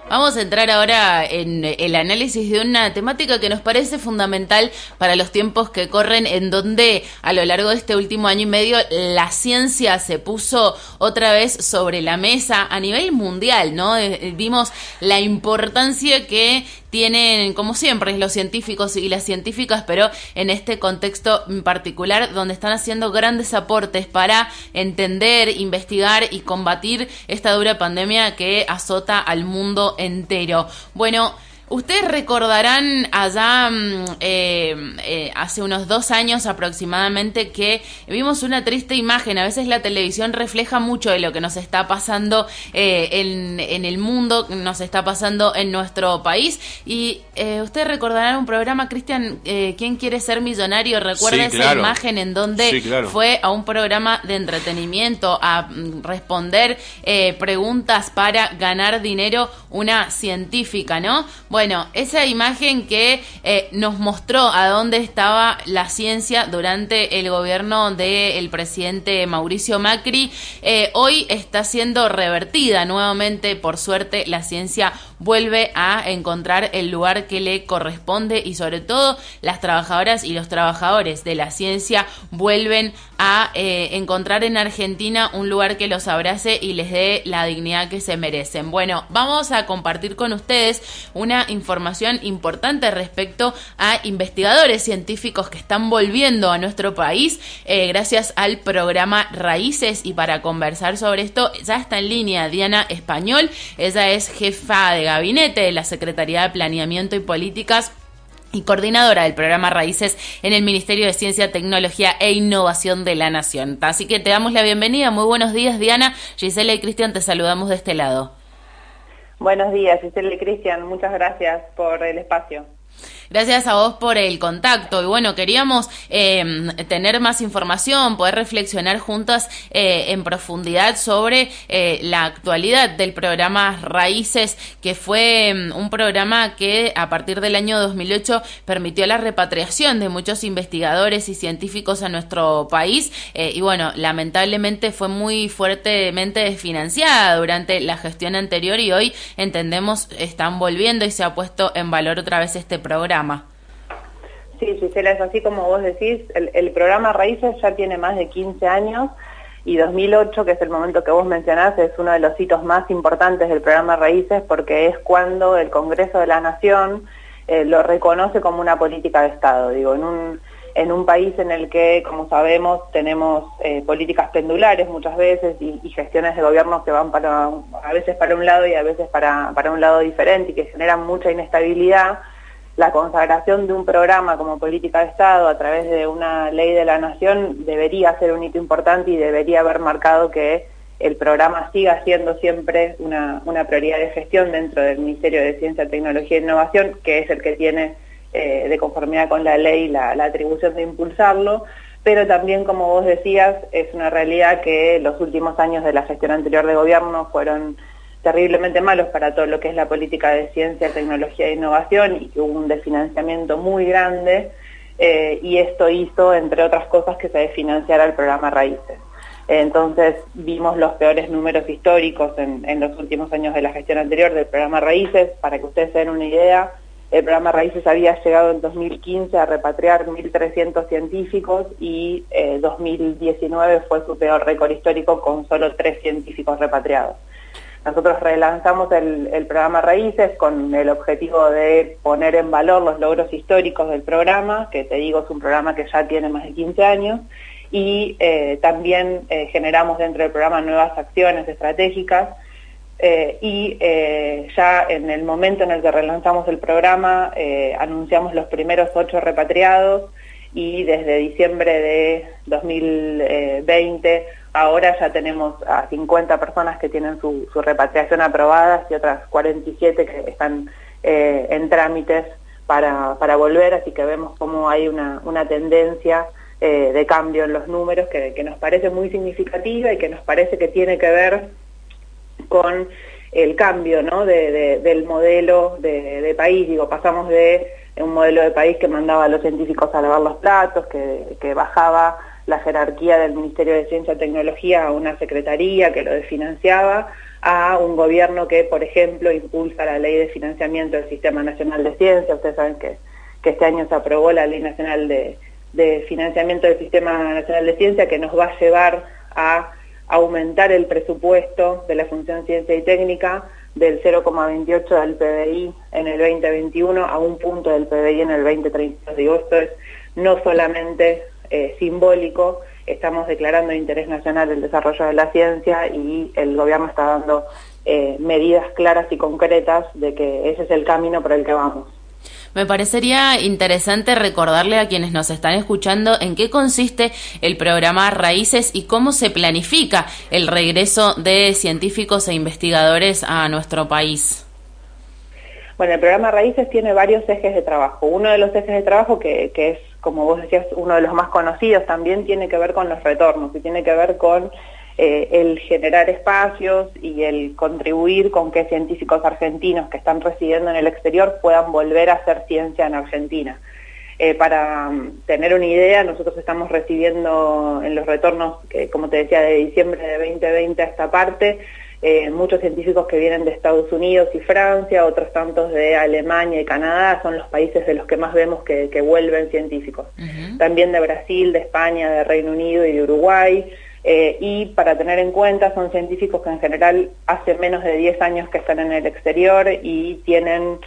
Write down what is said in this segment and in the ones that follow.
Vamos a entrar ahora en el análisis de una temática que nos parece fundamental para los tiempos que corren, en donde a lo largo de este último año y medio la ciencia se puso otra vez sobre la mesa a nivel mundial, ¿no? Vimos la importancia que tienen, como siempre, los científicos y las científicas, pero en este contexto en particular, donde están haciendo grandes aportes para entender, investigar y combatir esta dura pandemia que azota al mundo entero. Bueno, ustedes recordarán allá hace unos 2 años aproximadamente que vimos una triste imagen. A veces la televisión refleja mucho de lo que nos está pasando en el mundo, nos está pasando en nuestro país. Y ustedes recordarán un programa, Cristian, ¿Quién quiere ser millonario? ¿Recuerda esa imagen en donde fue a un programa de entretenimiento a responder preguntas para ganar dinero una científica, ¿no? Bueno, esa imagen que nos mostró a dónde estaba la ciencia durante el gobierno del presidente Mauricio Macri, hoy está siendo revertida nuevamente. Por suerte, la ciencia vuelve a encontrar el lugar que le corresponde y sobre todo las trabajadoras y los trabajadores de la ciencia vuelven a encontrar en Argentina un lugar que los abrace y les dé la dignidad que se merecen. Bueno, vamos a compartir con ustedes una información importante respecto a investigadores científicos que están volviendo a nuestro país gracias al programa Raíces, y para conversar sobre esto ya está en línea Diana Español. Ella es jefa de gabinete de la Secretaría de Planeamiento y Políticas y coordinadora del programa Raíces en el Ministerio de Ciencia, Tecnología e Innovación de la Nación. Así que te damos la bienvenida. Muy buenos días, Diana. Gisela y Cristian, te saludamos de este lado. Buenos días, Gisela y Cristian. Muchas gracias por el espacio. Gracias a vos por el contacto. Y bueno, queríamos tener más información, poder reflexionar juntas en profundidad sobre la actualidad del programa Raíces, que fue un programa que a partir del año 2008 permitió la repatriación de muchos investigadores y científicos a nuestro país. Y bueno, lamentablemente fue muy fuertemente desfinanciada durante la gestión anterior y hoy entendemos están volviendo y se ha puesto en valor otra vez este programa. Sí, Gisela, es así como vos decís, el programa Raíces ya tiene más de 15 años y 2008, que es el momento que vos mencionás, es uno de los hitos más importantes del programa Raíces porque es cuando el Congreso de la Nación lo reconoce como una política de Estado. Digo, en un país en el que, como sabemos, tenemos políticas pendulares muchas veces y gestiones de gobierno que van a veces para un lado y a veces para un lado diferente y que generan mucha inestabilidad. La consagración de un programa como política de Estado a través de una ley de la Nación debería ser un hito importante y debería haber marcado que el programa siga siendo siempre una prioridad de gestión dentro del Ministerio de Ciencia, Tecnología e Innovación, que es el que tiene, de conformidad con la ley, la atribución de impulsarlo, pero también, como vos decías, es una realidad que los últimos años de la gestión anterior de gobierno fueron terriblemente malos para todo lo que es la política de ciencia, tecnología e innovación y que hubo un desfinanciamiento muy grande y esto hizo, entre otras cosas, que se desfinanciara el programa Raíces. Entonces vimos los peores números históricos en los últimos años de la gestión anterior del programa Raíces. Para que ustedes se den una idea, el programa Raíces había llegado en 2015 a repatriar 1.300 científicos y 2019 fue su peor récord histórico con solo 3 científicos repatriados. Nosotros relanzamos el programa Raíces con el objetivo de poner en valor los logros históricos del programa, que te digo es un programa que ya tiene más de 15 años, y también generamos dentro del programa nuevas acciones estratégicas ya en el momento en el que relanzamos el programa anunciamos los primeros 8 repatriados y desde diciembre de 2020 ahora ya tenemos a 50 personas que tienen su repatriación aprobada y otras 47 que están en trámites para volver, así que vemos cómo hay una tendencia de cambio en los números que nos parece muy significativa y que nos parece que tiene que ver con el cambio, ¿no? del modelo de país. Digo, pasamos de un modelo de país que mandaba a los científicos a lavar los platos, que bajaba la jerarquía del Ministerio de Ciencia y Tecnología a una secretaría que lo desfinanciaba, a un gobierno que, por ejemplo, impulsa la ley de financiamiento del Sistema Nacional de Ciencia. Ustedes saben que este año se aprobó la Ley Nacional de Financiamiento del Sistema Nacional de Ciencia, que nos va a llevar a aumentar el presupuesto de la Función Ciencia y Técnica del 0,28 del PBI en el 2021 a 1 punto del PBI en el 2030. Digo, esto es no solamente simbólico, estamos declarando de interés nacional el desarrollo de la ciencia y el gobierno está dando medidas claras y concretas de que ese es el camino por el que vamos. Me parecería interesante recordarle a quienes nos están escuchando en qué consiste el programa Raíces y cómo se planifica el regreso de científicos e investigadores a nuestro país. Bueno, el programa Raíces tiene varios ejes de trabajo. Uno de los ejes de trabajo, que es, como vos decías, uno de los más conocidos, también tiene que ver con los retornos y tiene que ver con el generar espacios y el contribuir con que científicos argentinos que están residiendo en el exterior puedan volver a hacer ciencia en Argentina. Para tener una idea, nosotros estamos recibiendo en los retornos, como te decía, de diciembre de 2020 a esta parte, muchos científicos que vienen de Estados Unidos y Francia, otros tantos de Alemania y Canadá, son los países de los que más vemos que vuelven científicos. También de Brasil, de España, de Reino Unido y de Uruguay. Y para tener en cuenta, son científicos que en general hace menos de 10 años que están en el exterior y tienen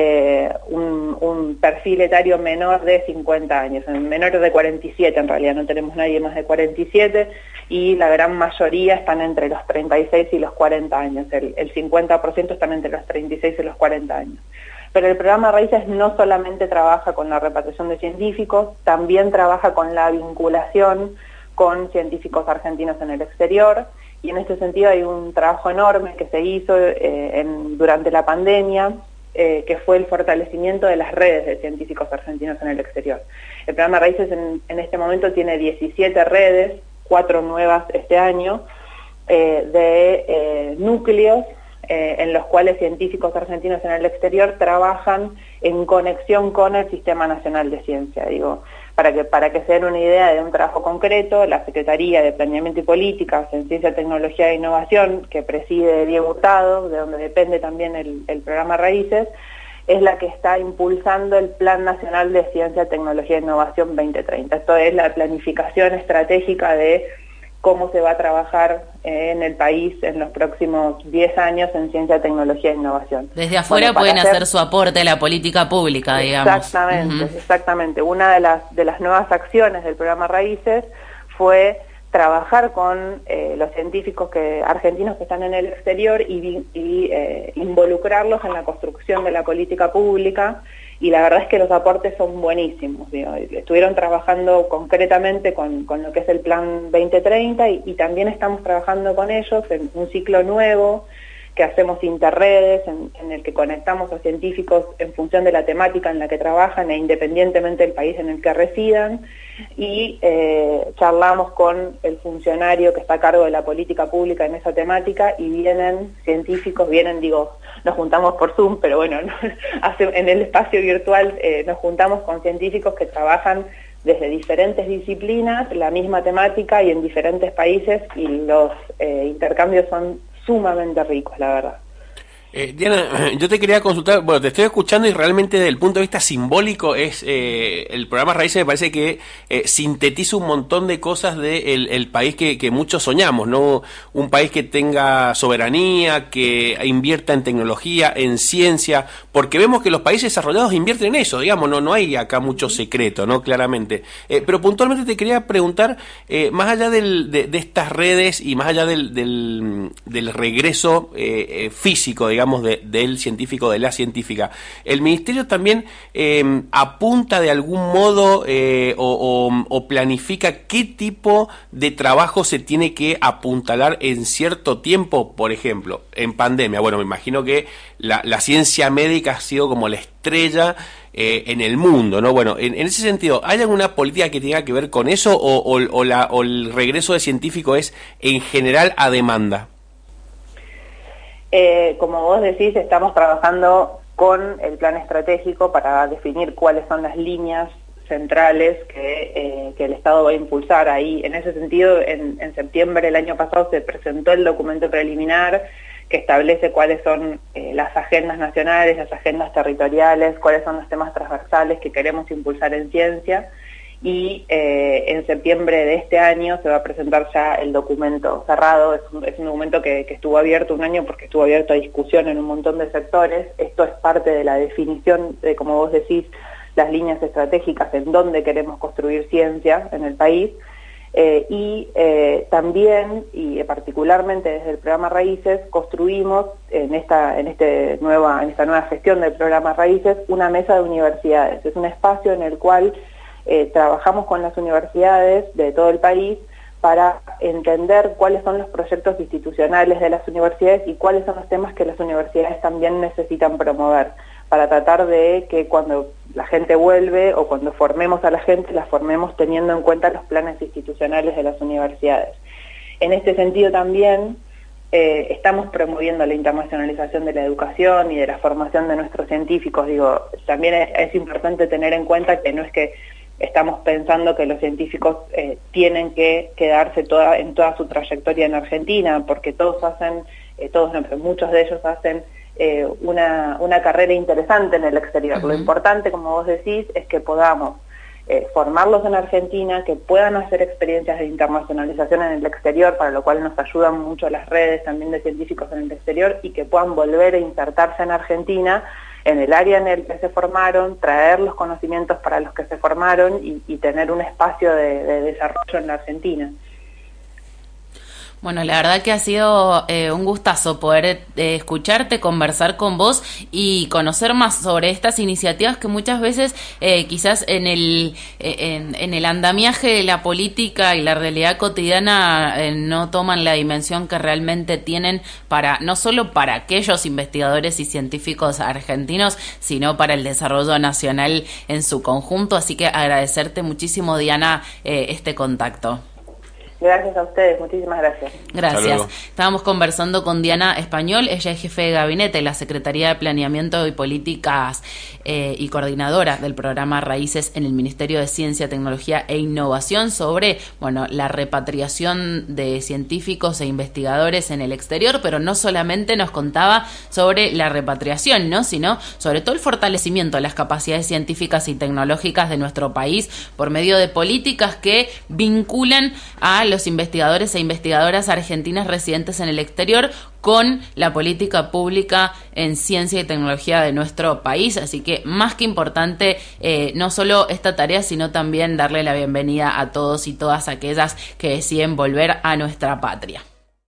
un perfil etario menor de 50 años, menor de 47 en realidad, no tenemos nadie más de 47 y la gran mayoría están entre los 36 y los 40 años, el 50% están entre los 36 y los 40 años. Pero el programa Raíces no solamente trabaja con la repatriación de científicos, también trabaja con la vinculación con científicos argentinos en el exterior, y en este sentido hay un trabajo enorme que se hizo durante la pandemia, que fue el fortalecimiento de las redes de científicos argentinos en el exterior. El programa Raíces en este momento tiene 17 redes, 4 nuevas este año, de núcleos en los cuales científicos argentinos en el exterior trabajan en conexión con el Sistema Nacional de Ciencia. Digo, para que se den una idea de un trabajo concreto, la Secretaría de Planeamiento y Políticas en Ciencia, Tecnología e Innovación, que preside Diego Hurtado, de donde depende también el programa Raíces, es la que está impulsando el Plan Nacional de Ciencia, Tecnología e Innovación 2030. Esto es la planificación estratégica de cómo se va a trabajar en el país en los próximos 10 años en ciencia, tecnología e innovación. Desde afuera pueden hacer su aporte a la política pública, digamos. Exactamente, exactamente. Una de las nuevas acciones del programa Raíces fue trabajar con los científicos argentinos que están en el exterior y involucrarlos en la construcción de la política pública, y la verdad es que los aportes son buenísimos. Digo, estuvieron trabajando concretamente con lo que es el Plan 2030 y también estamos trabajando con ellos en un ciclo nuevo que hacemos interredes, en el que conectamos a científicos en función de la temática en la que trabajan e independientemente del país en el que residan, y charlamos con el funcionario que está a cargo de la política pública en esa temática, y vienen científicos, nos juntamos por Zoom, pero bueno, en el espacio virtual nos juntamos con científicos que trabajan desde diferentes disciplinas, la misma temática y en diferentes países, y los intercambios son sumamente ricos, la verdad. Diana, yo te quería consultar, bueno, te estoy escuchando y realmente desde el punto de vista simbólico el programa Raíces me parece que sintetiza un montón de cosas del el país que muchos soñamos, ¿no? Un país que tenga soberanía, que invierta en tecnología, en ciencia, porque vemos que los países desarrollados invierten en eso, digamos, no hay acá mucho secreto, ¿no? Claramente. Pero puntualmente te quería preguntar, más allá de estas redes y más allá del regreso físico, digamos, del científico, de la científica, ¿el Ministerio también apunta de algún modo o planifica qué tipo de trabajo se tiene que apuntalar en cierto tiempo? Por ejemplo, en pandemia, bueno, me imagino que la ciencia médica ha sido como la estrella en el mundo, ¿no? Bueno, en ese sentido, ¿hay alguna política que tenga que ver con eso o el regreso de científico es en general a demanda? Como vos decís, estamos trabajando con el plan estratégico para definir cuáles son las líneas centrales que el Estado va a impulsar ahí. En ese sentido, en septiembre del año pasado se presentó el documento preliminar que establece cuáles son las agendas nacionales, las agendas territoriales, cuáles son los temas transversales que queremos impulsar en ciencia, y en septiembre de este año se va a presentar ya el documento cerrado. Es un documento que estuvo abierto un año porque estuvo abierto a discusión en un montón de sectores. Esto es parte de la definición de, como vos decís, las líneas estratégicas en donde queremos construir ciencia en el país. También, y particularmente desde el programa Raíces, construimos en esta nueva gestión del programa Raíces una mesa de universidades. Es un espacio en el cual trabajamos con las universidades de todo el país para entender cuáles son los proyectos institucionales de las universidades y cuáles son los temas que las universidades también necesitan promover, para tratar de que cuando la gente vuelve o cuando formemos a la gente, la formemos teniendo en cuenta los planes institucionales de las universidades. En este sentido también estamos promoviendo la internacionalización de la educación y de la formación de nuestros científicos. También es importante tener en cuenta que no es que estamos pensando que los científicos tienen que quedarse en toda su trayectoria en Argentina, porque muchos de ellos hacen una carrera interesante en el exterior. Uh-huh. Lo importante, como vos decís, es que podamos formarlos en Argentina, que puedan hacer experiencias de internacionalización en el exterior, para lo cual nos ayudan mucho las redes también de científicos en el exterior, y que puedan volver a insertarse en Argentina, en el área en el que se formaron, traer los conocimientos para los que se formaron y tener un espacio de desarrollo en la Argentina. Bueno, la verdad que ha sido un gustazo poder escucharte, conversar con vos y conocer más sobre estas iniciativas que muchas veces quizás en el andamiaje de la política y la realidad cotidiana no toman la dimensión que realmente tienen no solo para aquellos investigadores y científicos argentinos, sino para el desarrollo nacional en su conjunto. Así que agradecerte muchísimo, Diana, este contacto. Gracias a ustedes, muchísimas gracias. Gracias. Estábamos conversando con Diana Español, ella es jefe de gabinete de la Secretaría de Planeamiento y Políticas y coordinadora del programa Raíces en el Ministerio de Ciencia, Tecnología e Innovación, sobre la repatriación de científicos e investigadores en el exterior, pero no solamente nos contaba sobre la repatriación, ¿no?, sino sobre todo el fortalecimiento de las capacidades científicas y tecnológicas de nuestro país por medio de políticas que vinculan a los investigadores e investigadoras argentinas residentes en el exterior con la política pública en ciencia y tecnología de nuestro país. Así que más que importante, no solo esta tarea, sino también darle la bienvenida a todos y todas aquellas que deciden volver a nuestra patria.